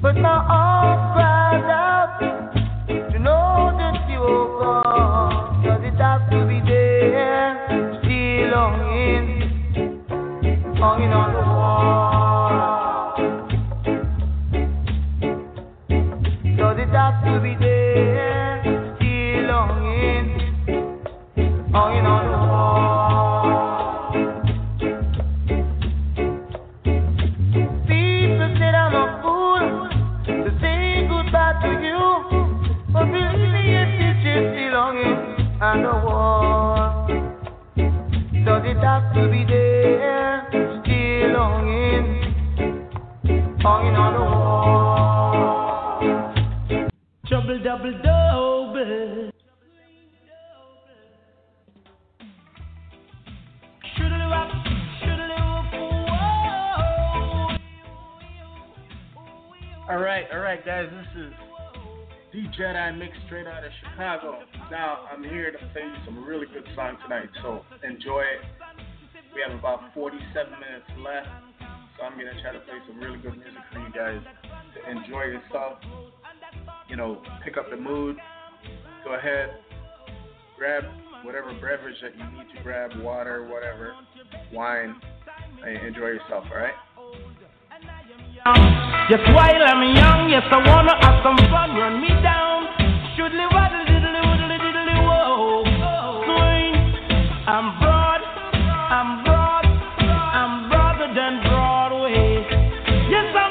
but my heart cries out to know that you will come. Does it have to be there? Still hanging on the wall. Does it have to be there? Still hanging on the wall. People said I'm a fool to say goodbye to you, but believe me, yes, it's just still hanging on the wall. Does it have to be there? Still hanging on the wall. Trouble double double. All right, guys. This is D Jedi mixed straight out of Chicago. Now I'm here to play you some really good songs tonight, so enjoy it. We have about 47 minutes left, so I'm gonna try to play some really good music for you guys to enjoy yourself. You know, pick up the mood. Go ahead, grab whatever beverage that you need to grab, water, whatever, wine, and enjoy yourself. All right. Just while I'm young, yes, I wanna have some fun, run me down. Should live a diddly whoa. Swing. I'm broader than Broadway. Yes, I'm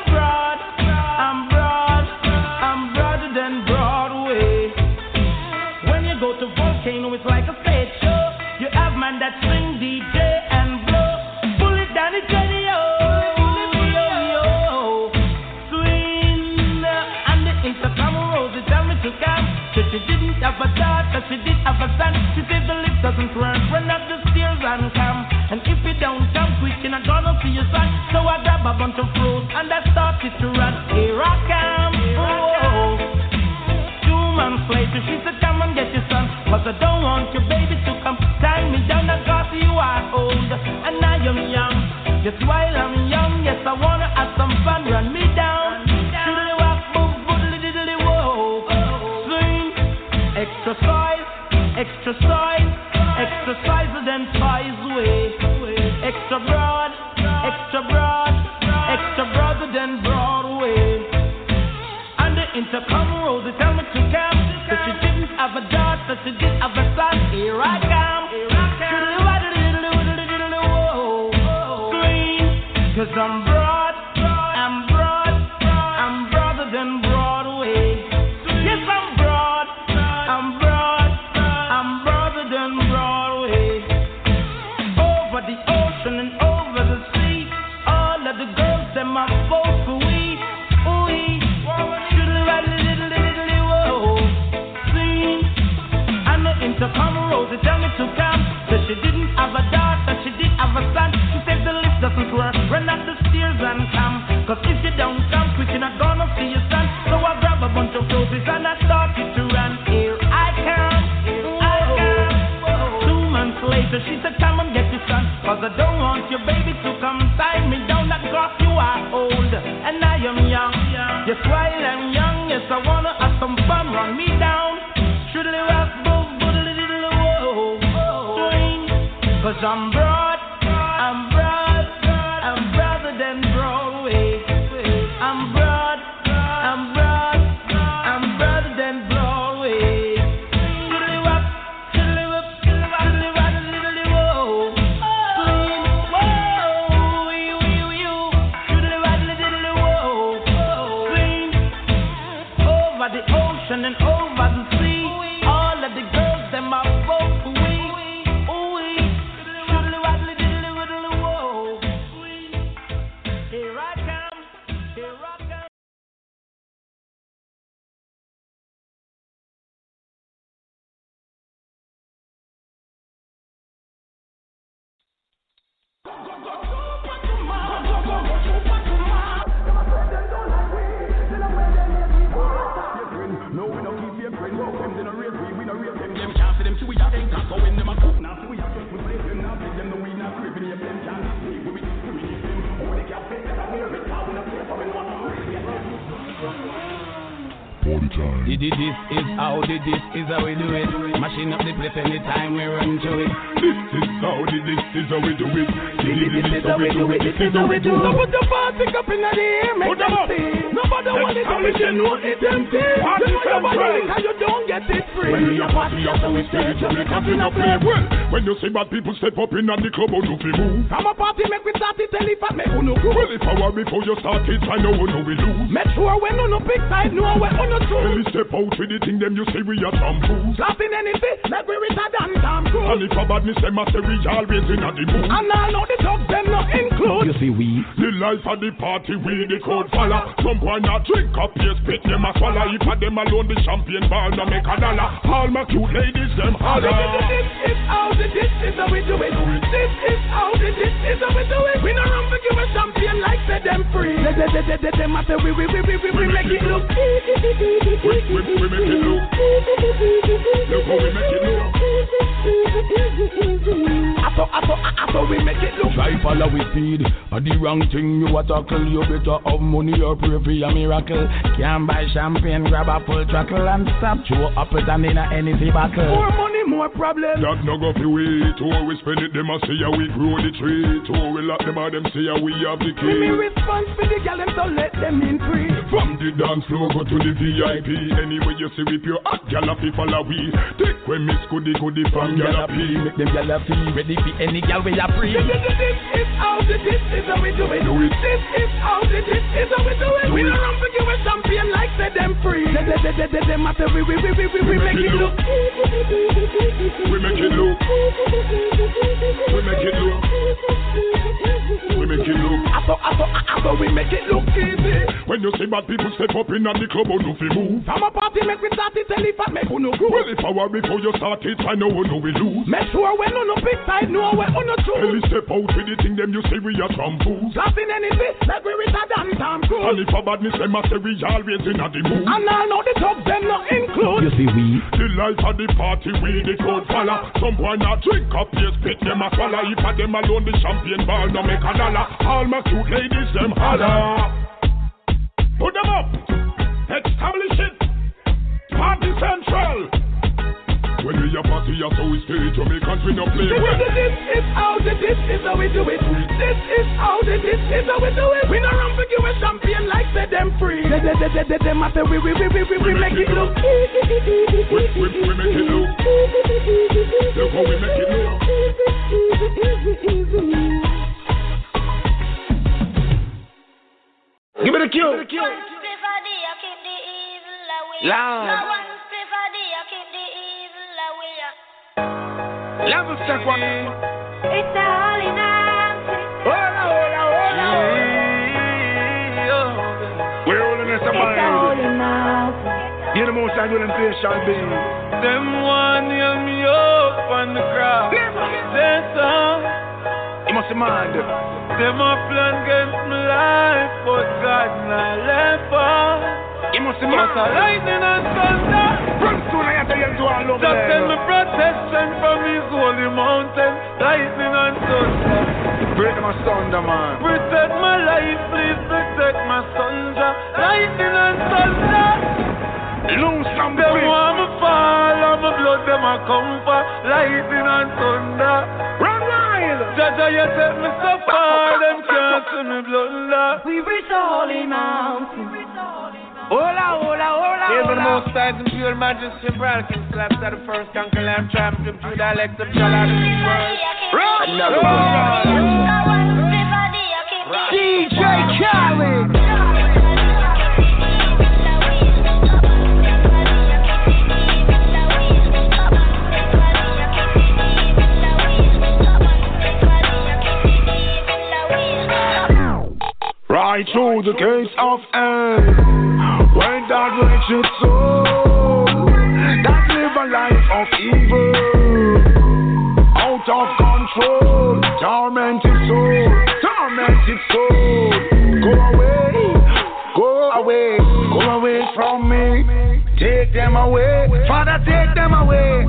broader than Broadway. When you go to Volcano, it's like a stage show. You have man that sing, DJ, and blow. Pull it down, it's ready. She didn't have a daughter, she did have a son. She said the lift doesn't work, run up the stairs and come. And if you don't come quick, you're not gonna see your son. So I grab a bunch of fruit and I started to run. Here I come, oh. 2 months later, she said, come and get your son. Cause I don't want your baby to come tie me down, cause you are old and I am young. Just while I'm young, yes, I wanna have some fun, run me down. Exercise then twice way. Extra broad than Broadway. On the intercom road, they tell me to come. That she didn't have a daughter, she did have a son. Here I come. Cause I'm broader than Broadway. Yes, I'm broader than Broadway. Over the ocean and over the sea, all of the girls them are both for we. Should ride whoa. See, on the intercom road they tell me to come. That she didn't have a daughter, she did have a son. She said the lift doesn't work, run up the stairs and come. Cause if you don't come quick, you're not gonna see your son. So I grab a bunch of roses and I started to run. Here I come. 2 months later, she said, come and get your son. Cause I don't want your baby to come tie me down. That cause you are old and I am young. Yes, while I'm young, yes, I wanna have some fun, run me down. Should live up, swing. Cause I'm broader than Broadway. I'm broader than Broadway. Over the ocean and over the sea, all of the girls them are both we. Here I come. No, we don't keep your friend. Party time. This is how we do it. Mashing up the place anytime we run to it. This is how we do it. This is how we do it. This is how we do it. So put the party up in the air, make them see. Nobody want it, but you know it's empty. You know nobody because you don't get it free. When we a party, so we stay to make us in a play. Well, when you see bad people step up in the club, how do we move? From a party, make we start it, tell if I make uno go. Well, if I were before you start it, I know we lose. Make sure when uno pick side, know when uno choose. Well, step out with the thing, them you say we are some fools. Laughing anything, like we with a damn Tom Cruise. And if a badness, them a say we always in the mood. And I know the dogs, them not include. You see we the life of the party, we the crowd follow. Some boy not drink up, yes, spit them a swallow. If a them alone, the champagne bar no make a dollar. All my cute ladies, them holler. This is how the this is how we do it. This is how the this is how we do it. We no run for give a champagne like say them free. Them a say we make it look. We make it look. Look how we make it look. I we make it look. Try follow with speed. The wrong thing you a tackle. You better have money or pray for a miracle. Can't buy champagne, grab a full throttle and stop. Show up it and in a anything battle. More money, more problems. That no go fi wait. Or we spend it, them a say how we grow the tree. Or we lock them out, them say how we have the key. Me response for the gal, them so let them in free. From the dance floor go to the VIP. Anyway you see with your hot gal a fi follow we. Take when miss goody from gal a pee. Make them gal a feel ready for any gal we a free. This is how the this is how we do it. This is how the this is how we do it. We don't run for give a champion like say them free. Them a say we make it look. We make it look. We make it look. We make it look. So we make it look easy. When you see bad people step up in the club, how do we move? From a party make we start it, tell if I make uno go. Well, if I were before you start it, I know we lose. Make sure when uno pick side, know when uno choose. Well, step out with the thing, them you say we are some fools. Laughing anything, like we with a damn Tom Cruise. And if a badness, them a say we always in the mood. And I know the dogs, them not include. You see we the life of the party, we the crowd follow. Some boy not drink up, yes, spit them a swallow. If a them alone, the champagne bar no make a dollar. All my cute ladies, them holler. Put them up, establish it, Party Central. When we a party, so we stay Jamaicans, we no play well. This is how the this is how we do it. This is how the this is how we do it. We no run for give a champion like say them free. Them a say we make it look. We make it look. Look how we make it look. give me the cue. Loud. Level check one. It's a holy night. Hola. We're holding this in mind. You're the most I do them play shall be. Them one hear me up on the crowd. Say so. You must mind them. Them a plan against my life, but God not left us. You must But mind a lightning and thunder. Run soon I have to get to all over Just send me there. protection from his holy mountain. Lightning and thunder. Break them asunder, man. Protect my life, please protect my sons. Lightning and thunder. Loose some Them grip. want me fall, and my blood them a come for. Lightning and thunder. Run wild. Jaja, you take me so far, them can't see me blunder. We reach the holy mountain. Hola. Hail the most high and pure majesty, brother King slaps at the first conquer lamb champion, through dialect of Jala to the world. Another one. DJ Khaled. Right through the gates of hell, where that wretched soul that live a life of evil, out of control, tormented soul, go away from me, take them away, Father, take them away.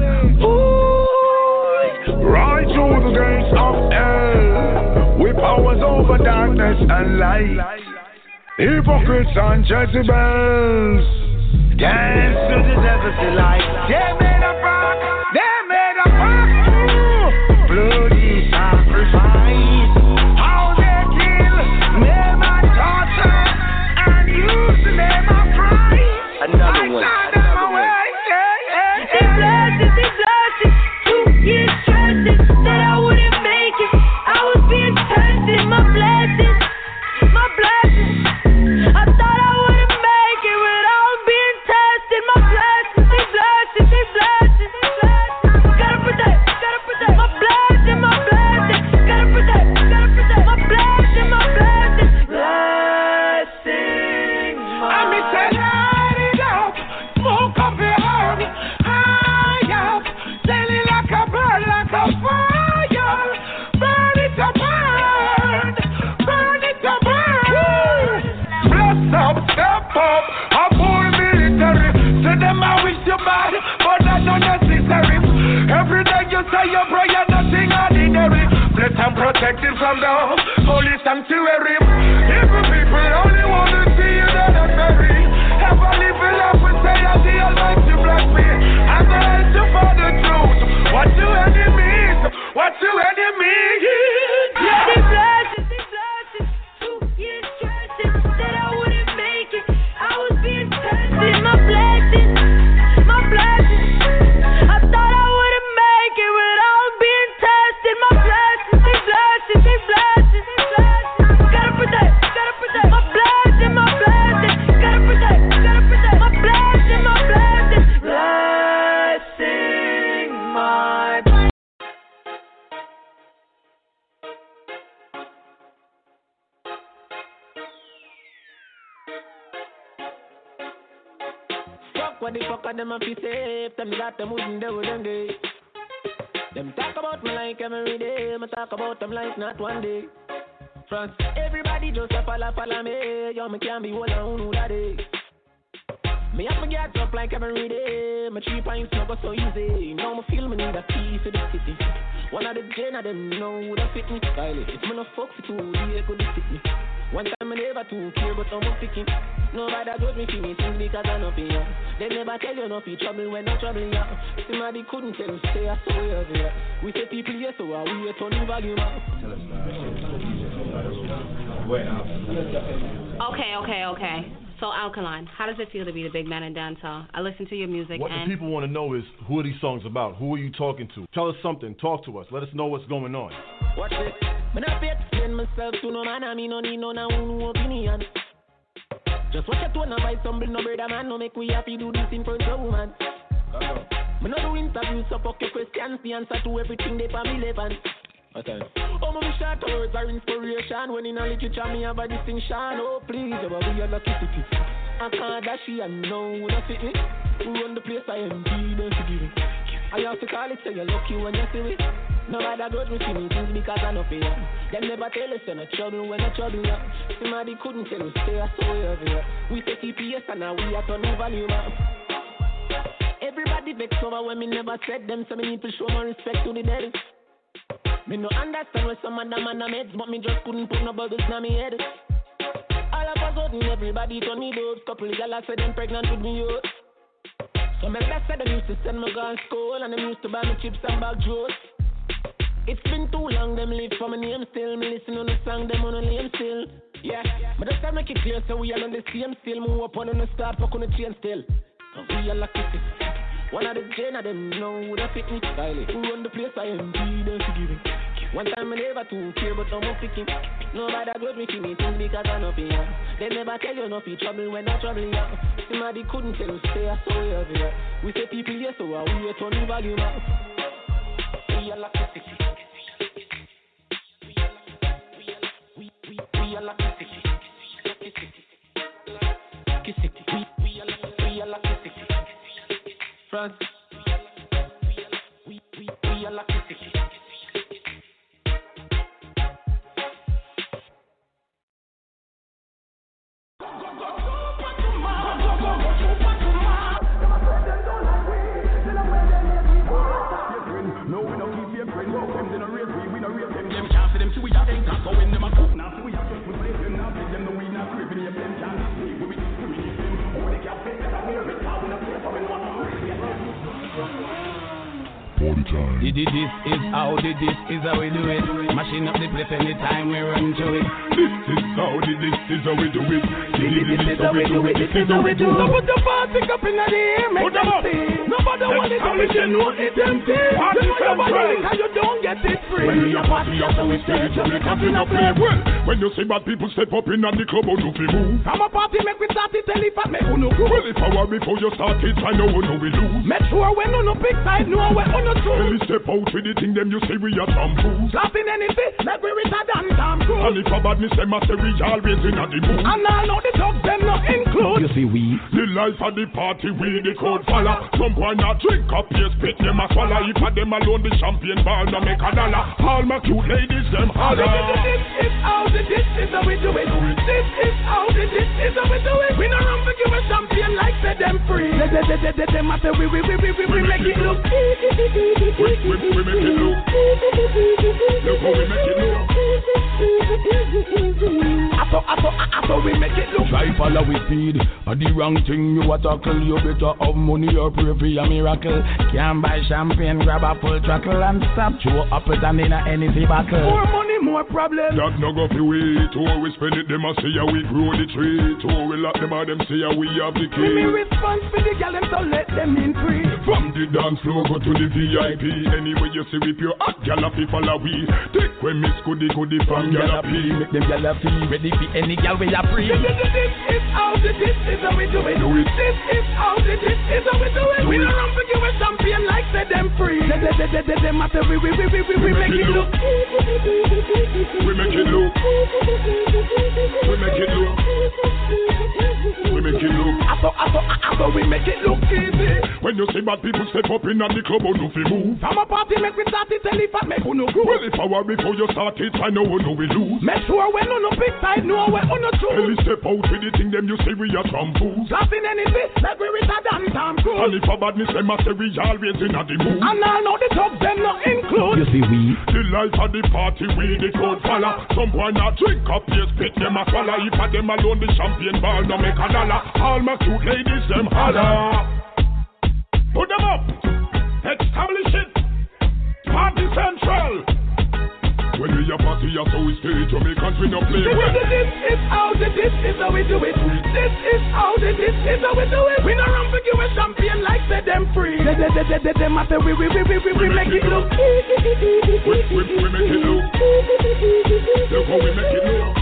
Ooh, right through the gates of hell, with powers over darkness and light. Hypocrites and Jezebels dance to the devil's delight. They made a pact, bloody sacrifice. How they kill, name and torture, and use the name of Christ. Another one. They blasted, 2 years stressing, said I wouldn't make it. I was being tested, my blessings. I thought I wouldn't make it without being tested. My blessings, they blasted. Gotta protect my blessing, Gotta protect my blessing, Blessing. I'm light it up, smoke up your heart, high up, selling like a bird, like a fire. Burn it to burn. Bless up, step up, a full military. To them I wish you bad, but that's not necessary. Every day you say your prayer, nothing ordinary. Blessed and protected from the holy sanctuary. Evil people only want to see you dead and buried. Ever live a life and say that the Almighty bless me. I'm the answer for the truth. What do enemies? Yeah, they blasted, 2 years stressing, said I wouldn't make it. I was being tested, my blessings. I thought I wouldn't make it without being tested. My blessings, they blasted. Gotta protect my blessing, Gotta protect my blessing, Blessing my blessing. What the fuck are them a fi safe? Them that them wouldn't do them day. Them talk about me like every day. Me talk about them like not one day. France, everybody just a follow me. Yo, me can't be one on who that day. Me have to get up like every day. My 3 pints no go so easy. Now me feel me need a piece of the city. One of the gen of them know who that fit me. If me no fuck for 2 days, could they fit me? One time I never too care, but I'm picking. Nobody judge me for me things because I know for you. They never tell you no for trouble when I'm troubling you. Somebody couldn't tell you, stay a so here. We say people here, so are we a ton of value now? Okay. So Alkaline, how does it feel to be the big man in dancehall? I listen to your music. What the people want to know is, who are these songs about? Who are you talking to? Tell us something. Talk to us. Let us know what's going on. Watch this. When I explain myself to no man, I mean no need no opinion. Just watch your tone and buy some no brother man. No make we happy do this in front of woman. Me no do interviews, so fuck your questions. The answer to everything they for me relevant. Okay. Oh, my short words are inspiration. When in a literature, me have a distinction. Oh, please, we are lucky city. I can't dash you and no one fit me. Who run the place, I am deep forgiving. I have to call it, say you're lucky when you see me. Nobody grudge me, see me things because I know for you. Them never tell us you're not trouble when I trouble you. Somebody couldn't tell us, stay a so over. We say TPS and now we are turning value up. Everybody vex over when me never said them, so me need to show my respect to the dead. Me no understand where some of them man meds, but me just couldn't put no bubbles in my head. All of a sudden, everybody told me those couple of y'all said them pregnant with me, yo. So my best said them used to send me gun school, and them used to buy me chips and bag juice. It's been too long, them live for my name still. Me listen on the song, them on the name still. Yeah, but just to make it clear, so we are on the same still. Move up on the start, fuck on the chain still. We are lucky. One of the gen of them know who that fit me. Who run the place, I am deep forgiving. One time I never too care, but I'm picking. Nobody grudge me for me things because I know for you. They never tell you no for trouble when I trouble you. Somebody couldn't tell you, stay a so here. We say people here, so are we a ton of value now? We are lucky city. We are lucky city. Lucky city. Lucky city. We are lucky city. France. We are lucky city. No, we don't keep your friend. Them they don't rape we don't rape them. Them can't see them, see we are them. So when them a cook now, see we are just with them. Now see them, no we not creeping them. This is how we do it. Mashing up the place anytime we run through it. This is how we do it. This is how we do it. So put the party up in the air, make them see. Nobody want it, we can know it's empty. You know your body because you don't get it free. When we a party, so we stay to make us in a play. Well, when you see bad people step up in the club, how do you move? I'm a party, make we start it, tell if I make you no go. Well, if I were before you start it, I know we lose. Make sure when you no pick side, know where you no choose. When we step out with the thing, them you say we are shampoos. Laughing anything, like we with a damn Tom Cruise. And if a badness, them a say we always in a the mood. And I know the dogs, them not include. You see we the life of the party, we the crowd follow. Some boy not drink up, yes, spit them a swallow. If a them alone, the champagne bar no make a dollar. All my cute ladies, them holler. This is how we do it. This is how we do it. We no run for give a champion like say them free. Them a say we make it look. We make it look. Look how we make it look. So we make it look. Try follow with speed. The wrong thing you a tackle. You better have money or pray for a miracle. Can't buy champagne, grab a full truckle and stop. Show up it and in a anything battle. More money, more problems. That no go fi wait. Or we spend it, them a say how we grow the tree. Or we lock them out, them say how we have the key. Me response for the gal, them so let them in free. From the dance floor go to the VIP. Anyway you see with your hot gal fi follow we. Take when miss goody from gal fi. Make them gal fi ready for any gal we are free. This is how we do it. This is how we do it. We don't run for give a champion like say them free. Them a say we make it look. We make it look. We make it look. We make it look. So we make it look easy. When you see bad people step up in the club, how do you move? I'm a party, make we start it, tell if I make you no go. Well, if I were before you start it, I know we lose. Make sure when you no pick side, know where you no choose. Tell me step out with the thing, them you say we are shampoos. Laughing anything, like we with a damn Tom Cruise. And if a badness, them a say we always in a the mood. And I know the dogs, them not include. You see we the life of the party, we the crowd follow. Some boy not drink up, yes, spit them a swallow. If a them alone, the champagne bar no make a dollar. All my cute ladies, them holler. Put them up, establish it, Party Central. When we a party, so we stay Jamaicans, we no play well. This is how we do it. This is how we do it. We no run for give a champion like say them free. Them a say we make it look. We make it look. Look how we make it look.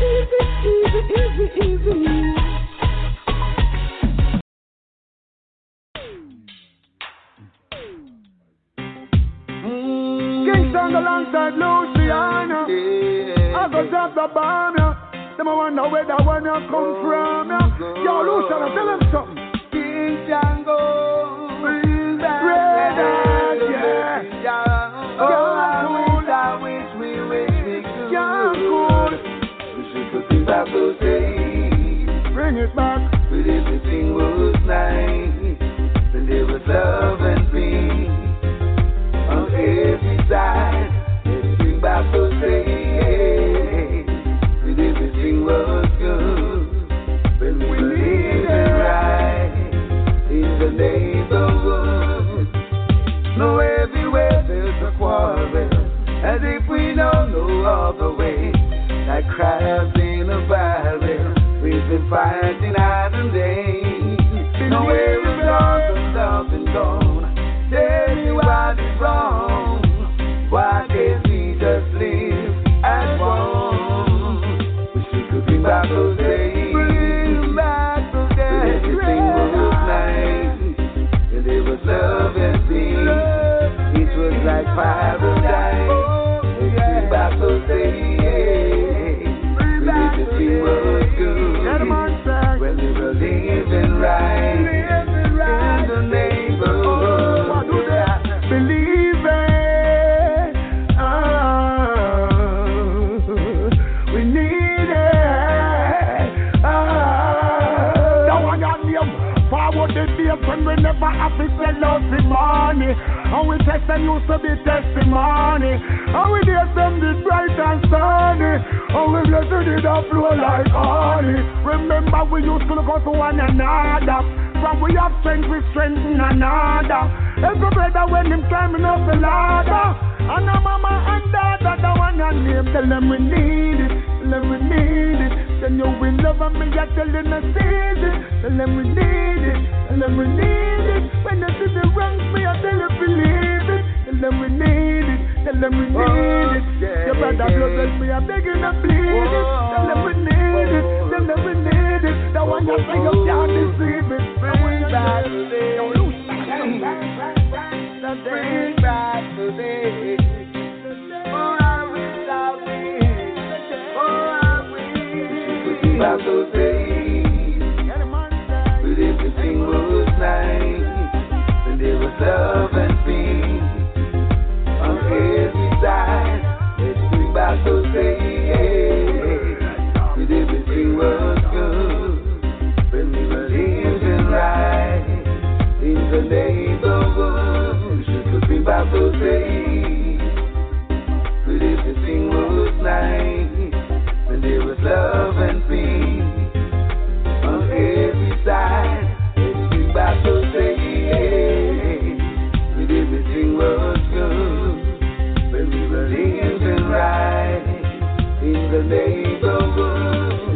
Kingston alongside Luciano. I go drop the bomb, yeah. Them a wonder where that one you come from, yeah. Yo, Luciano, tell them something. King Django, Red Eyes, yeah. I wish we could. Wish we could be back those days. Bring it back. But everything was nice. And there was love and peace on every side. Let's bring back those days. But everything was good. When we were living right in the neighborhood. No, everywhere there's a quarrel. As if we know no other way. Like crabs in a barrel. We've been fighting night and day. Nowhere is love and gone. Tell me what is wrong. Why can't we just live as one? Wish we could bring back those days. Bring back those days. Everything was nice. And there was love and peace. It was like paradise. Let's bring back those days. When everything was good. When we were living right in the neighborhood. Believe it. We need it. Now I got them forward the days when we never have to sell out the money. And we text them used to be testimony. And we days them did bright and sunny. And we blessed it up flow like honey. Remember we used to look out to one another. From we have strength, we strengthen another. Every brother when him climbing up the ladder. And a mama and dad, the one I name. Tell them we need it, tell them we need it. Then you will love me, I tell them I see it. Tell them we need it, tell them we need it. When you see the wrongs, me I tell them believe it. Tell them we need it, tell them we need it. Your brother blood me, I'm begging and pleading. Tell them we need it, tell them we need it. The one you say you can't deceive it. Bring back today, bring back today. Oh, I wish I wish, oh, I wish. Back those days, but everything was nice, and there was love and peace on every side. Let's bring back those days, but everything was good when we were living right in the neighborhood. We should bring back those days, but everything was nice when there was love and peace on every side. Let's bring back those days, but everything was good when we were living right in the neighborhood.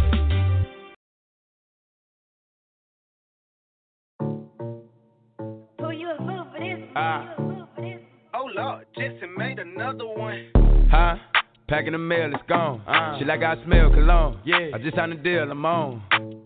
Oh Lord, Jesse made another one. Huh? Packing the mail, it's gone. She like I smell cologne. Yeah. I just signed a deal, I'm on.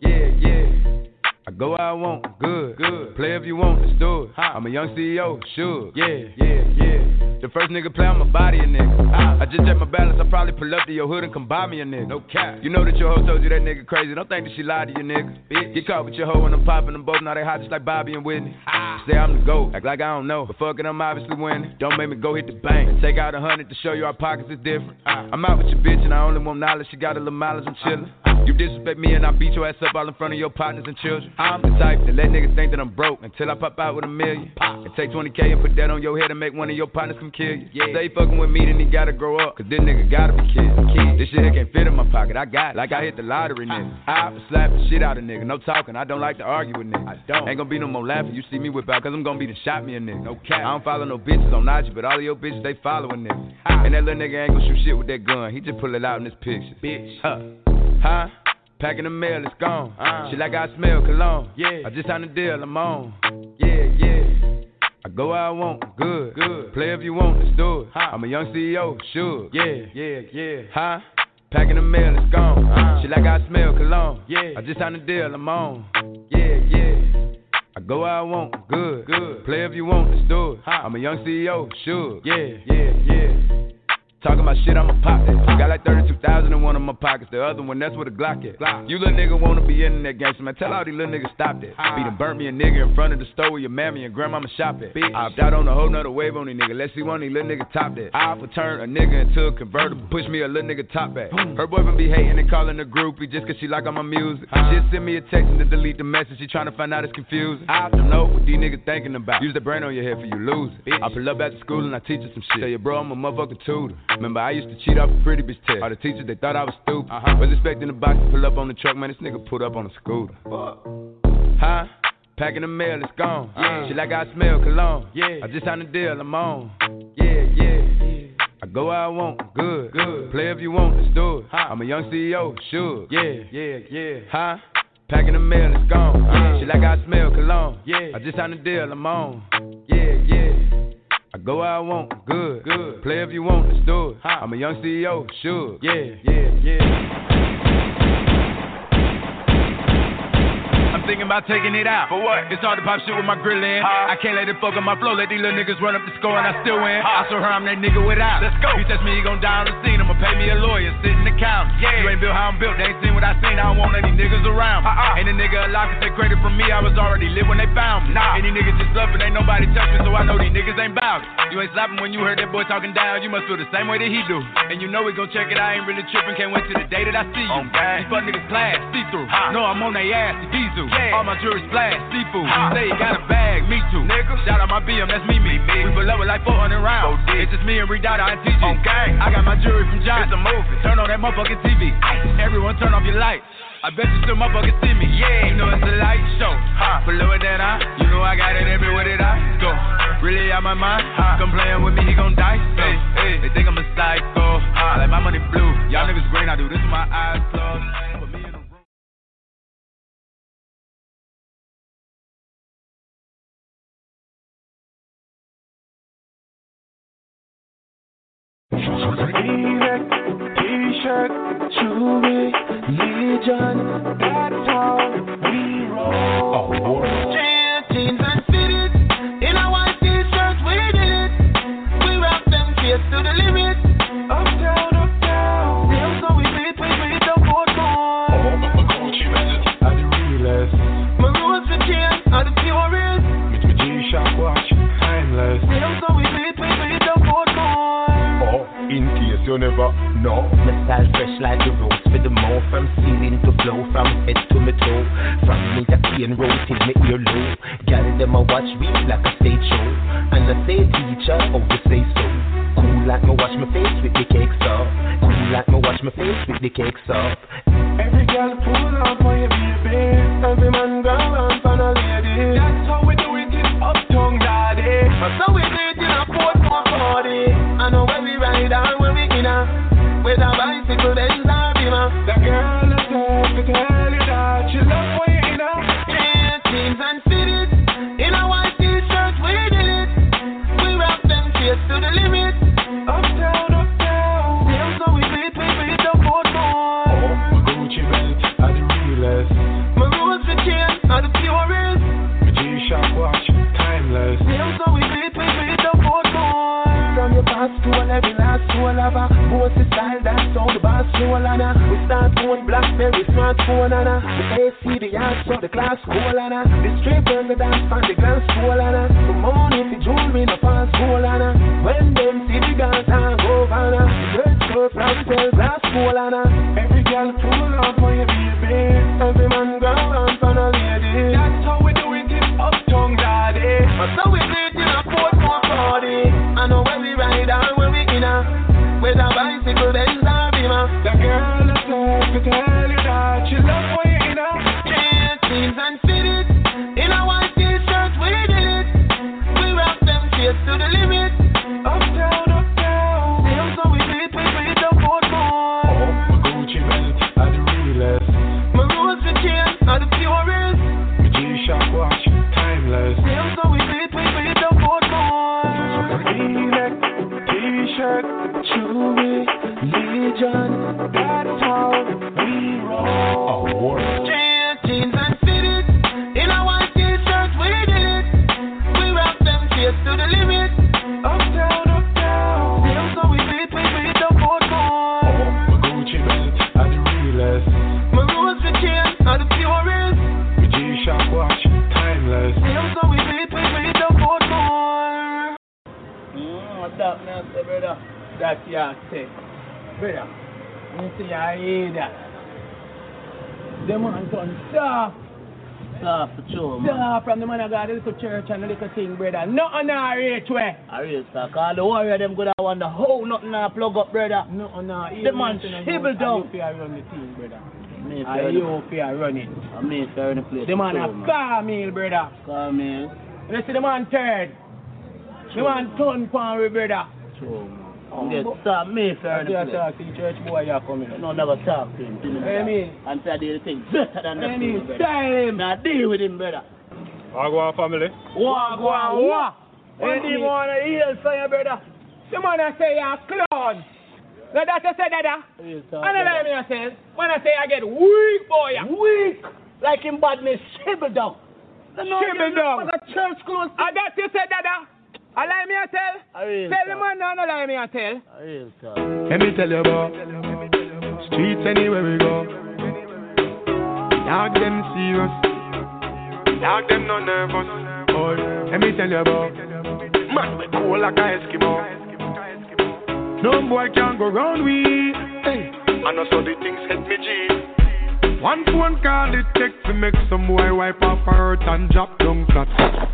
Yeah. I go where I want, good. Play if you want, let's do it. I'm a young CEO, sure. Yeah. The first nigga play on my body, a nigga. I just check my balance, I probably pull up to your hood and come buy me a nigga. No cap. You know that your hoe told you that nigga crazy. Don't think that she lied to you, nigga. Bitch. Get caught with your hoe and I'm popping them both. Now they hot just like Bobby and Whitney. Say I'm the GOAT, act like I don't know. But fuck it, I'm obviously winning. Don't make me go hit the bank and take out 100 to show you our pockets is different. I'm out with your bitch and I only want knowledge. She got a little mileage, I'm chillin'. You disrespect me and I beat your ass up all in front of your partners and children. I'm the type that let niggas think that I'm broke until I pop out with $1 million. And take 20K and put that on your head and make one of your partners come kill you. Yeah. Say fucking with me, then he gotta grow up, cause this nigga gotta be killed. This shit here can't fit in my pocket, I got it, like I hit the lottery, nigga. I slap the shit out of nigga, no talking, I don't like to argue with niggas. I don't. Ain't gonna be no more laughing, you see me whip out, cause I'm gonna be the shot me a nigga. No cap. I don't follow no bitches on IG, but all of your bitches, they following niggas. And that little nigga ain't gonna shoot shit with that gun, he just pull it out in this picture. Bitch. Huh? Packing the mail, it's gone. She like I smell cologne. Yeah. I just signed a deal, I'm on. Yeah. I go where I want, good. Play if you want, let's do it. I'm a young CEO, sure. Yeah. Huh? Packing the mail, it's gone. She like I smell cologne. Yeah. I just signed a deal, I'm on. Yeah. I go where I want, good. Play if you want, let's do it. I'm a young CEO, sure. Yeah. Talking about shit, I'ma pop that. Got like 32,000 in one of my pockets. The other one, that's where the Glock at. You little nigga wanna be in that gangster, man. Tell all these little niggas stop that. Be done burnt me a nigga in front of the store where your mammy and grandmama shop at. I hopped out on a whole nother wave on these niggas. Let's see one of these little niggas top that. I offer turn a nigga into a convertible. Push me a little nigga top back. Her boyfriend be hating and calling a groupie just cause she like all my music. She'll send me a text and to delete the message. She tryna find out it's confusing. I don't know what these niggas thinking about. Use the brain on your head for you lose it. I pull up after school and I teach her some shit. Tell you bro, I'm a motherfucking tutor. Remember I used to cheat off a pretty bitch test. All the teachers, they thought I was stupid. Was expecting the box to pull up on the truck, man. This nigga pulled up on a scooter. Huh? Packing the mail, it's gone. She like I smell cologne. I just signed a deal, I'm on. Yeah. I go where I want, good. Play if you want, let's do it. I'm a young CEO, sure. Yeah. Huh? Packing the mail, it's gone. She like I smell cologne. I just signed a deal, I'm on. Yeah. I go where I want, good. Play if you want, let's do it. I'm a young CEO, sure. Yeah. I'm thinking about taking it out. For what? It's hard to pop shit with my grill in. I can't let it fuck up my flow. Let these little niggas run up the score and I still win. I saw her, I'm that nigga without. Let's go. He test me, he gon' die on the scene. I'ma pay me a lawyer, sit in the county. You ain't built how I'm built. They ain't seen what I seen. I don't want any niggas around me. Ain't a nigga alive to take credit from me. I was already lit when they found me. Any niggas just bluffing, ain't nobody touch me, so I know these niggas ain't bout it. You ain't slapping when you heard that boy talking down. You must feel the same way that he do. And you know we gon' check it. I ain't really tripping. Can't wait till the day that I see you. These fuck niggas class, see through. No, I'm on they ass, the diesel. All my jewelry splash, seafood. Say you got a bag, me too. Nigga, shout out my BM, that's me. We pull up with like 400 rounds. It's just me and Redada and TG. I got my jewelry from John. It's a movie. Turn on that motherfucking TV. Everyone turn off your lights. I bet you still motherfuckers see me. You know it's a light show. Pull up out my mind. Come playing with me, he gon' die. They think I'm a psycho. Like my money blue. Y'all niggas green, I do this with my eyes closed. T-shirt, Chewy, Legion, that's how we roll. Jeans and fitted, in a white T-shirt, we did it. We rock them kids to the limit. Uptown, uptown. Them so we beat the boat boy. Oh, my Gucci message, are the realest. My rose for chain, are the purest. My G-Shock watch, timeless. Them so we beat the boat boy. In case you never know. My style fresh like the rose with the mouth. From ceiling to flow, from head to my toe. From me to cane road till me ear low. Gal them a watch me like a stage show. And I say teacher, oh you say so. Cool like me wash my face with the cakes up. Cool like me wash my face with the cakes up. Every girl pull up on your baby. Every man go around for a lady. That's how we do it in Uptown Daddy. That's how we do it in a Portmore party. I know when we ride and when we in a with a bicycle, Benz or Beamer. The girl is there to tell you that she love when you in a jeans and fitted. In a white T-shirt, we did it. We rock them kids to the limit. Uptown, uptown. Them so we beat the boat boy. Oh, my Gucci belt are the realest. My rose for chain are the purest. My G-Shock watch, timeless. Them so we beat the boat boy. From your past to every last soul of a both the style that's all the bass roll on a. We start going Blackberry smartphone on a. The AC, the ass, so the class cool on a. The straight burn the dance from the glass cool on a. Come on if the jewelry no pass gold on a. When them see the guns and go on a. Red skirt, black cell, glass cool on a. Every girl pull up for your baby. Every man go around for a lady. That's how we do it in Uptown Daddy. That's how we do it in a Portmore party. I know when we ride and when we in a with a bicycle, Benz or Beamer. The girl is there to tell you that she love when you in a jeans and fitted. In a white T-shirt, we did it. We rock them kids to the limit. Uptown, uptown. Them so we beat the boat boy. Oh, my Gucci belt are the realest. My rose for chain are the purest. My G-Shock watch, timeless. Them so we beat the boat boy. V-neck, T-shirt, Chewy, Legion, that's how we roll. Jeans and fitted, in a white T-shirt, we did it. We rock them kids to the limit. Uptown, uptown. Them so we beat the boat boy. Oh, my Gucci belt are the realest. My rose for chain are the purest. My G-Shock watch, timeless. Them so we beat the boat boy. What's up now, brother? That's your say. Brother, you see I hear that. Them man done soft. Soft for sure, man. Soft from the man I got a little church and a little thing, brother. Nothing I reach way. I reach, sir. Cause the warrior them good I wonder how nothing I plug up, brother. Nothing I. The man shibble down. I run the team, brother. I you fear run it. I mean fair in the place. The man a Carmel, brother. Carmel. You see the man third. The man turn pan with brother. True. Yes, sir, Mayfair in the place. Talk to the church boy you're coming. No, never talk to him. I mean, and say I did the thing better than the fool, brother. Time. Now deal with him, brother. Wagwan family. Wagwan. When you want to heal for your brother, the man I say you're a clown. Now that you say that, and I let me say, when I say I get weak, boy, weak. Like him badness, shrivel down. Shrivel down. Like a church close. And that you say that, allow me to tell? Tell the man now, allow me to tell. Let me tell you about streets anywhere we go. Dog them serious, dog them no nervous. Oh, let me tell you about man we cool like a Eskimo. No boy can go round we. Hey, I know so the things hit me G. One phone call it take to make some boy wipe off her hurt and drop down flat.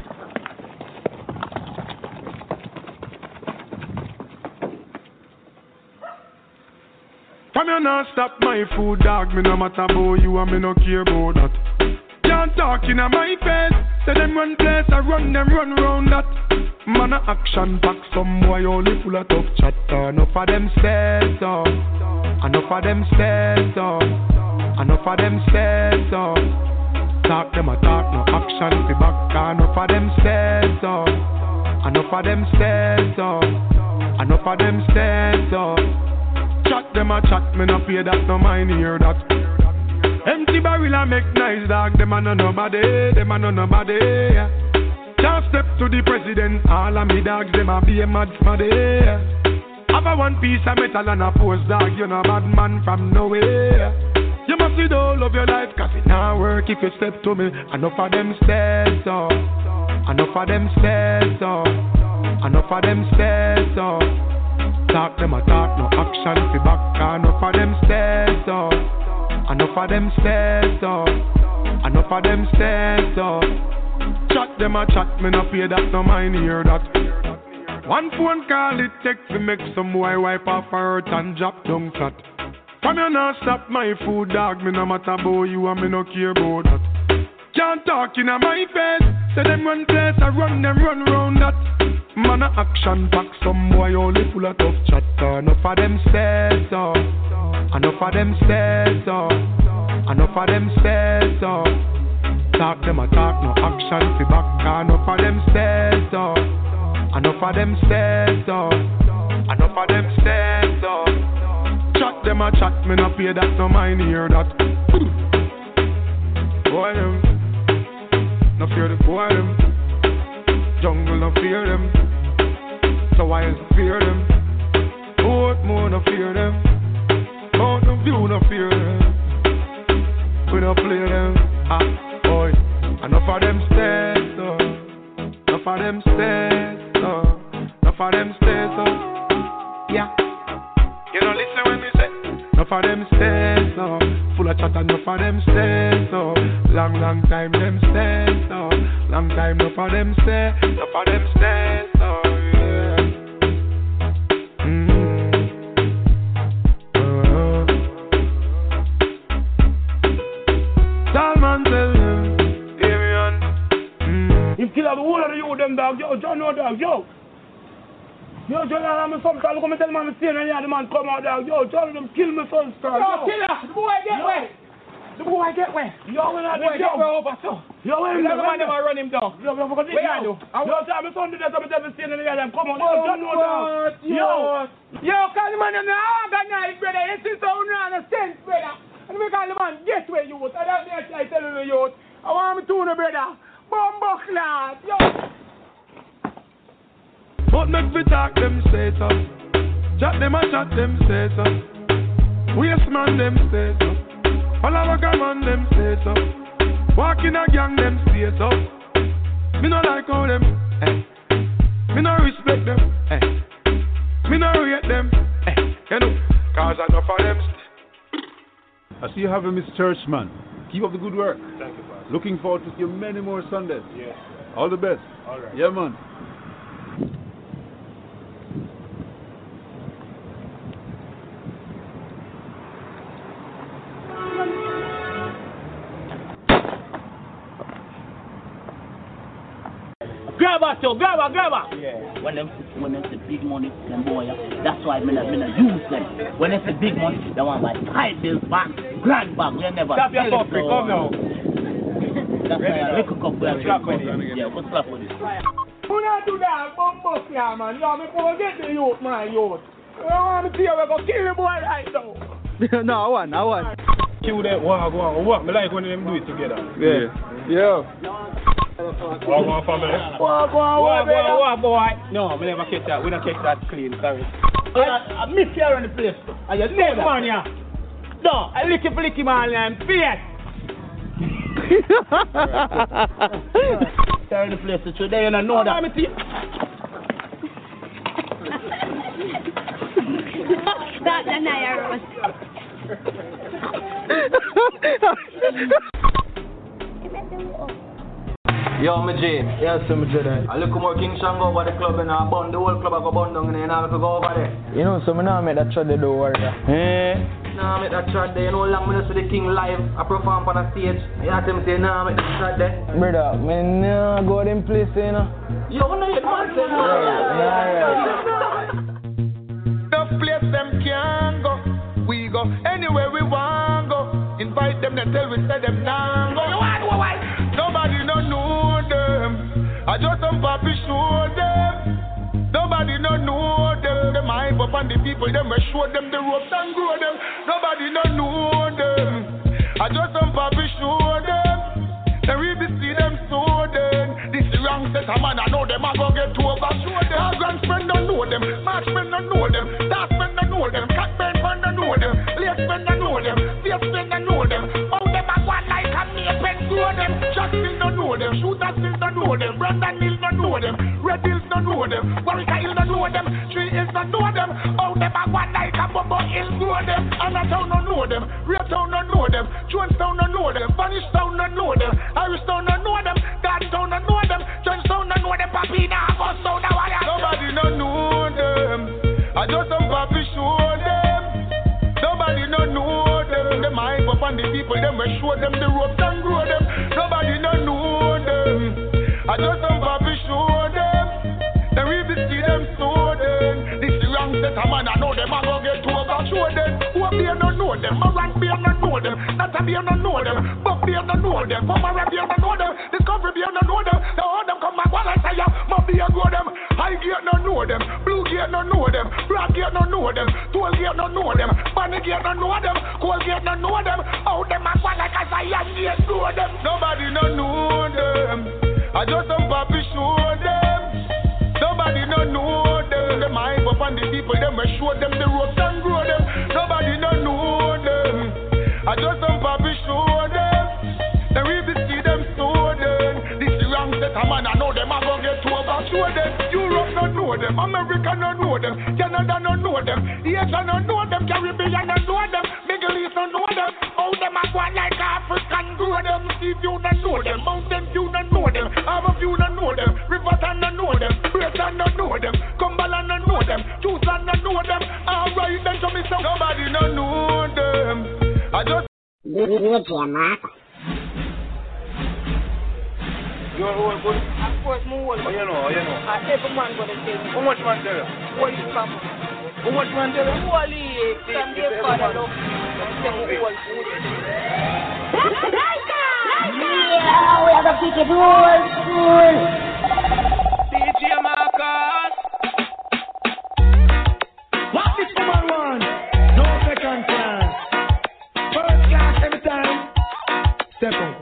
Come here now, stop my food, dog. Me no matter about you and me no care about that. Can't talk in my face. Say them run place, I run them run round that. Man a action pack, some boy only full of tough chatter. Enough of them says so, enough of them says so, enough of them says so. Talk them a talk, no action fi back. Enough of them says so, enough of them says so, enough of them says so. Chat them a chat, me no pay that, no mind hear that. Empty barrel a make nice dog, them a no nobody, them a no nobody. Yeah. Can't step to the president, all of me dogs, them a be a mad smaddy. Yeah. Have a one piece of metal and a post dog, you know bad man from nowhere. You must see the whole of your life, cause it not work if you step to me. Enough of them stairs, so enough of them stairs, so enough of them stairs, so talk them a talk, no action fi back. Enough of them stairs, so enough of them stairs, so enough of them stairs, so chat them a chat, me no pay that, no mind hear that. One phone call it take to make some boy wipe off her hurt and drop down flat. From you not stop my food, dog, me no matter about you and me no care about that. Can't talk in my face, say them run place, I run them run round that. Man a action pack, some boy only full of tough chatter. Enough of them says so, enough of them says so, enough of them says so. Talk them a talk, no action fi back. Enough of them says so, enough of them says so, enough of them says so. Chat them a chat, me no pay that, no mind hear that. Boy them, no fear the boy them. Jungle no fear them, so why is fear them? Boat more no fear them, Mountain View no fear them. We no play them, boy. Enough of them stairs, so enough of them stairs, so enough of them stairs, so yeah. You know listen when me say. Enough of them stairs, so full of chat. Enough of them stairs, so long time them stairs, so long time. Enough of them stairs, enough of them stairs, so yeah. Salman tell him, hear me on. Him kill the whole of the youth them dog, yo, John no dog, yo. Yo, John, I'm a son, come and tell me I'm staying and the man come out dog. Yo, John, them kill my son, star. Yo, killer, the boy get wet. The boy get wet. Yo, when I get wet over so. Yo, when the man never run him down. Yo, because what I do? Yo, tell me son, I'm staying and the man come out. Yo, John, no dog. Yo, call the man in the organized, brother. You see so no sense, brother. And we call the man get where you. And that's what I tell you, youth. I want me to know, brother. Bumbo class, yo. But make we talk them say so. Chat them and chat them say so. Waste man them say so. All our man them say so. Walk in a gang them say so. Me no like how them, me no respect them, me no rate them, you know, cause enough of them. I see you have a Miss Churchman. Keep up the good work. Thank you, Pastor. Looking forward to see you many more Sundays. Yes. All the best. All right. Yeah, man. Grab her. Yeah. When them say big money, them boy, that's why me not use them. When they say big money, they want buy 5 bills back, grand back. We never. Stop your coffee, come now. That's why I look up where yeah, what's up with it? Who not do that, bumbo class, man? Yo, me forget the youth, my youth. I want me to see how we go kill the boy right now. No, I want. Kill them, what? Me like when them do it together. Yeah. What family? What, boy? No, we never catch that. We don't catch that clean, sorry. I miss you around the place. And you know that. Man, yeah. No, I lick man and face. You're in the place today, you don't know that. Stop the Naya Yo, my G. Yes, sir, my Jedi. I look more King Shango over the club and I bond the whole club. I go bond down and I have to go over there. You know, so me now make that trade the door. Nah, make that trade there. You know, long me see the King live. I perform on a stage. You have to say, nah, make that trade there. Brother, me nah go them place, you know. Yo, no, you can't say no. No place them can go. We go anywhere we want go. Invite them and tell we say them nah go. Nobody no know them. I just some papi show them. Nobody no know them. Them hype up on the people. Them we show them the ropes and grow them. Nobody no know them. I just some papi show them. Then we be see them so then. This is wrong set a man. I know them. I go get to over show them. Our grand friend don't know them. March friend don't know them. Dark friend don't know them. Cat friend don't know them. Late friend don't know them. Fierce friend don't know them. How them a go like a me pen grow them. Jack still don't know them. Shooter still don't know them. Brandon Hill don't know them. Red Hills don't know them. Warwick Hill don't know them. Tree Hills don't know them. How them a go like a Bubba Hill grow them. Anatown don't know them. Raytown don't know them. Jonestown don't know them. Vanish Town don't know them. Irish Town don't know them. Gardentown don't know them. Johnstown don't know them. Papina, Bus Town, nobody don't know them. I just some papi show them. Nobody don't know them. Them hype up on the people. Them we show them the ropes and grow them. Nobody don't know them. I just some papi show them. Then we be see them so then. This is wrong set a man. I know them. I go get to over show them. Who beer don't know them. Moran beer don't know them. Nata beer don't know them. Buck beer don't know them. Pomara beer don't know them. Discovery beer don't know them. The all them come back while I say ya. My beer go them. High gear don't know them. Blue gear don't know them. Black gear don't know them. Toll gear don't know them. Bunny gear don't know them. Cold gear don't know them. How them a go like I say ya. Know them. Nobody don't know them. I just some papi show them. Nobody don't know them. Them hype up on the people. Them we show them the ropes and grow them. Nobody don't know them. I just some papi show them. Then we be see them so then. This is wrong set a man. I know them. I go get to over show them. Europe don't know them. America don't know them. Canada don't know them. Asia don't know them. Caribbean don't know them. Middle East don't know them. How them a go like African grow them. Sea View don't know them. Mountain View don't know them. Harbour View don't know them. Riverton don't know them. Brayton don't know them. Cumberland don't know them. Tucson don't know them. Alright then to me so nobody don't know them. I just You're all good? Of course, more. Oh, you know. Every man gonna tell me. How much man tell you? What is from? How much man tell you? Holy, from their father love. Yeah, we have to pick it old school. DJ Marcus. What this woman want? No second chance. First class every time. Step up.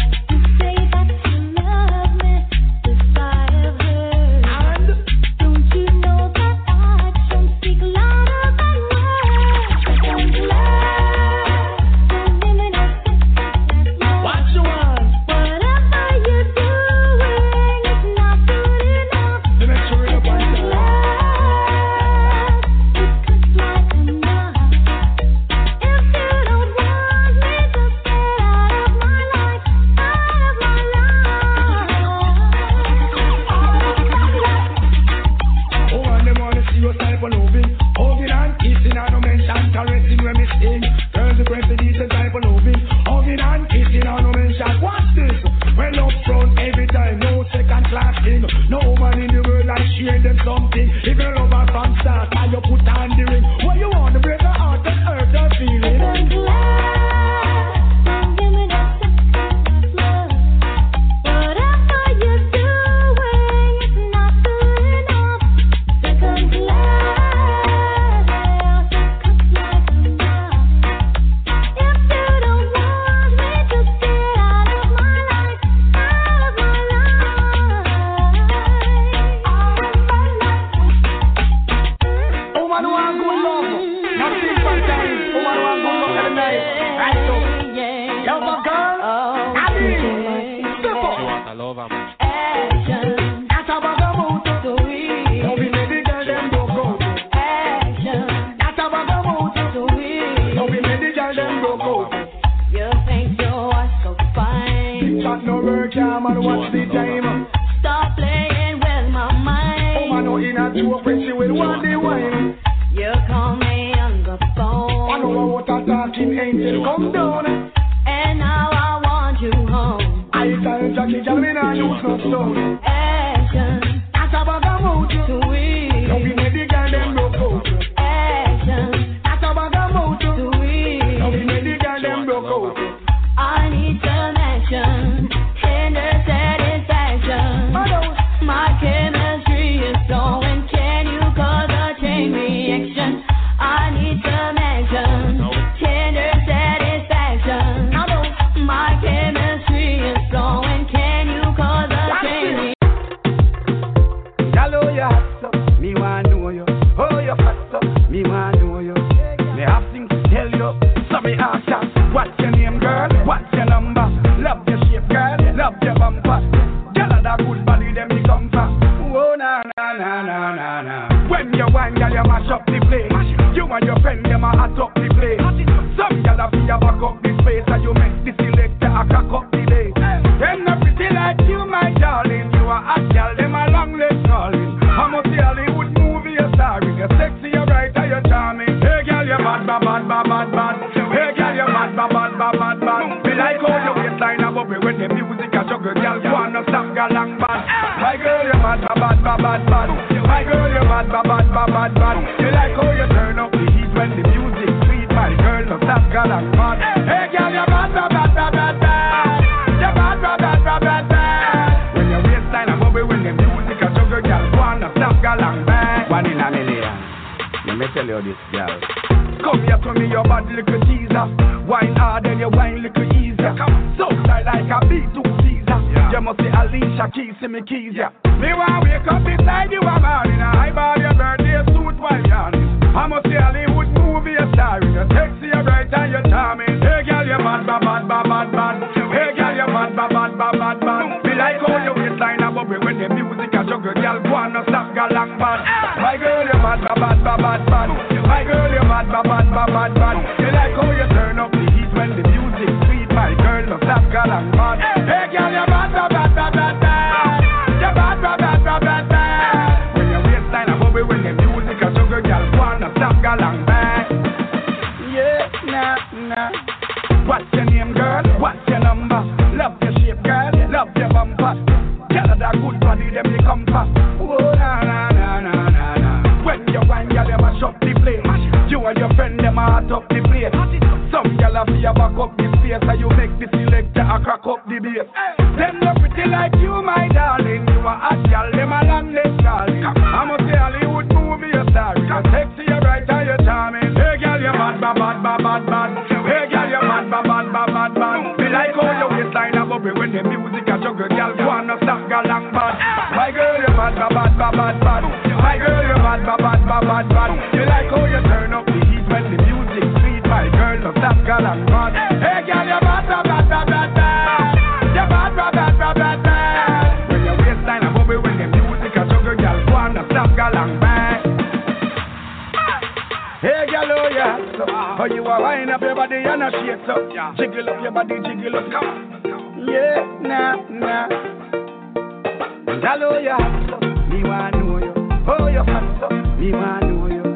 Don't joke when she will want the wine. You call me on the phone. I know what a talking angel come down. And now I want you home. I tell Jackie, girl, me nah use no stone. Action. As a bag of mood, sweet. Now we make the girl them broke out. Action. As a bag of mood, sweet. Now we make the girl them broke out. I need some action. Tender satisfaction. My chemistry is flowing. Can you cause a chain reaction? I need some action. Tender satisfaction. My chemistry is flowing. Can you cause a chain reaction? Hello, you hot so me want know you. Oh, you fat so me want know you. Me have things to tell you. So me ask you, what's your name, girl? What's your number? Love your shape, girl. Love your bumper. Girl, that good body, them me come from. Oh, na na na na na na. When you wine, girl, you mash up the place. You and your friend, them a hot up the place. Some girl a feel back up the space, and you make the selector a crack up the day. Them not pretty like you, my darling. You a hot girl, them a long leg calling. I'm a Hollywood movie star. You're sexy, you're bright, and you're charming. Hey, girl, you're bad, bad, bad, bad, bad, bad. Hey, girl, you're bad, bad, bad, bad, bad, bad. Me like how your waistline a bubble when the music a juggle. Girl, you wanna stop, girl, long bad. My girl, you're bad, bad, bad, bad, bad. My girl, you're bad, bad, bad, bad, bad, bad. Me like how you turn up the heat when the music sweet. My girl, no stop, girl, long bad. Hey, girl, you're bad, bad, bad, bad, bad, bad. You're bad, bad, bad, bad, bad, bad. When your waistline a bubble when the music a juggle, girl, you wanna stop, girl, long bad. One in a million. Let me tell you this, girl. Come here to me, your bad little teaser. Wine hard and your wine little easier. So tight like a B2 Caesar. You must say Alicia Keys, see me keys, yeah. Me want wake up beside you, I'm on in a high bar, your birthday suit while yawning. I must say Hollywood movie star. You're sexy, you're bright and you're charming. Hey girl, you're bad, bad, bad, bad, bad, bad. Hey girl, you're bad, bad, bad, bad, bad, bad. Me like how your waistline a bubble when the music a juggle. Girl, go on, no stop, girl, long bad. My girl, you're bad, bad, bad, bad, bad, bad. My girl, you're bad, bad, bad, bad, bad, bad. Me like how you turn up the heat when the music sweet. My girl, no stop, girl, long bad. Hey girl, you're bad, bad, bad, bad, bad, bad. You're bad, bad, bad, bad, bad, bad. When your waistline a bubble when the music a juggle, girl, go on, no stop, girl, long bad. Yeah, nah, nah. What's your name, girl? What's your number? Love your shape, girl. Love your bumper. Girl, that good body, them they come for. Oh, na na na na na na. When you wine, girl, you mash up the place. You and your friend, them a hot up the place. Some girl a feel back up the space, and you make the selector a crack up the bass. Them not pretty like you, my darling. You a hot girl, them a long leg calling. I'm a Hollywood movie star. You're sexy, you're bright, and you're charming. Hey girl, you're bad, bad, bad, bad, bad, bad. Hey girl, you're bad, bad, bad, bad, bad, bad. Me like how your waistline a bubble when the music a juggle. Girl, go on, no stop, girl, long bad. My girl, you're bad, bad, bad, bad, bad, bad. My girl, you're bad, bad, bad, bad, bad, bad. You like how you turn up the heat when the music sweet. My girl, no stop, girl, long bad. Hey girl, you're bad, bad, bad, bad, bad, bad. You're bad, bad, bad, bad, bad, bad. When your waistline a bubble when the music a juggle, girl, go on, no stop, girl, long bad. Hey girl, oh yeah, oh you a wind up your body and a shake up. Jiggle up your body, jiggle up, come on. Yeah, nah, nah. Girl, oh yeah, me want know you. Oh you fat so, me want know you.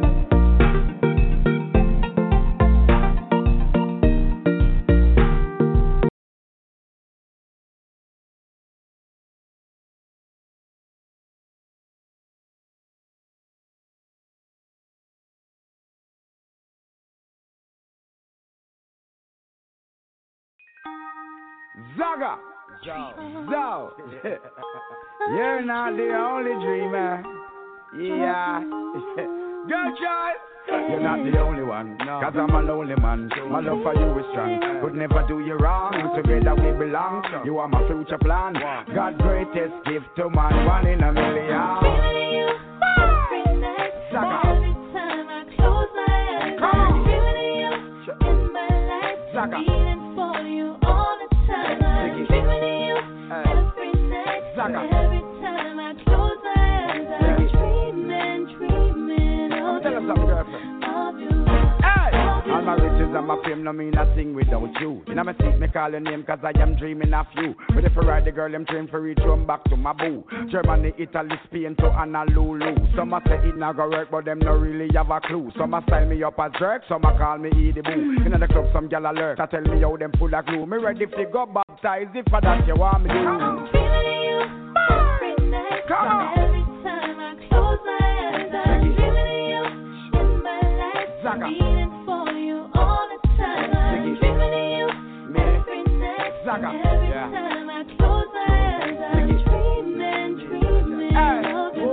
Zaga, Zo, you're not the only dreamer. Yeah, good child. You're not the only one, cause I'm a lonely man. My love for you is strong, could never do you wrong. Together we belong, you are my future plan. God's greatest gift to man, one in a million. Feeling you every night, every time I close my eyes. I'm feeling you in my life, feeling for you all the time. I'm feeling you every night, every time I close my eyes. I'm dreaming of you. All my riches and I'm a fame, no mean a thing without you. In my seat, me call your name cause I am dreaming of you. But if I ride the girl, I'm train for reach home back to my boo. Germany, Italy, Spain to Honolulu. Some a say it not go work, but them no really have a clue. Some a style me up as jerk, some a call me Edie Boo. In the club, some gal alert, I tell me how them full of glue. Me ready to go baptized if for that you want me to. I'm feeling you every night. Every time I close my eyes, I'm dreaming of you in my life. Feeling for you all the time. I'm dreaming of you every night. Every time I close my eyes, I'm dreaming of you.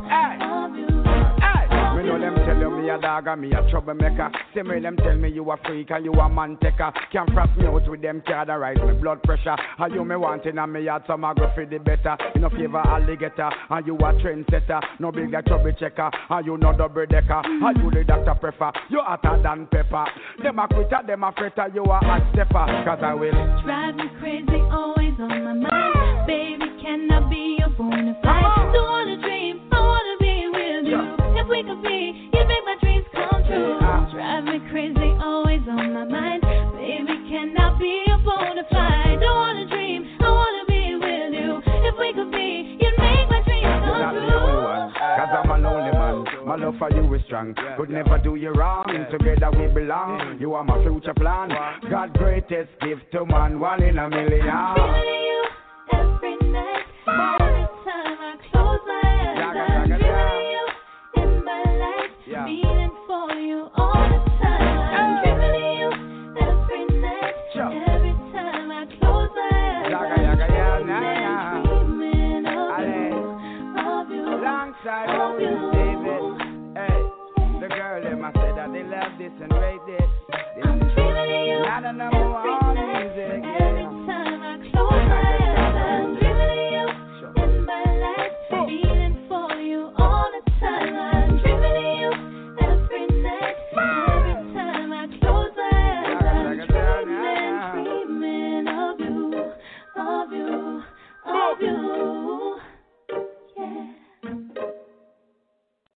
Me know them tell you me a dog and me a troublemaker. Say me them tell me you a freak and you a man taker. Can't frost me out with them card and rise my blood pressure. And you me wanting and me had some I go for the better. You no favor alligator and you a trendsetter. No bigger trouble checker and you no double decker. And you the doctor prefer. You hotter than pepper. Them a quitter, them a fretter. You a hot stepper. Cause I will drive me crazy, always on my mind. Baby, can I be your bona fide? Don't wanna dream, I wanna be with you. If we could be, you'd make my dreams come true. Drive me crazy, always on my mind. Baby, can I be your bona fide? Don't wanna dream, I wanna be with you. If we could be, you'd make my dreams come true. Cause I'm a lonely man, my love for you is strong. Could never do you wrong, together we belong. You are my future plan, God's greatest gift to man, one in a million.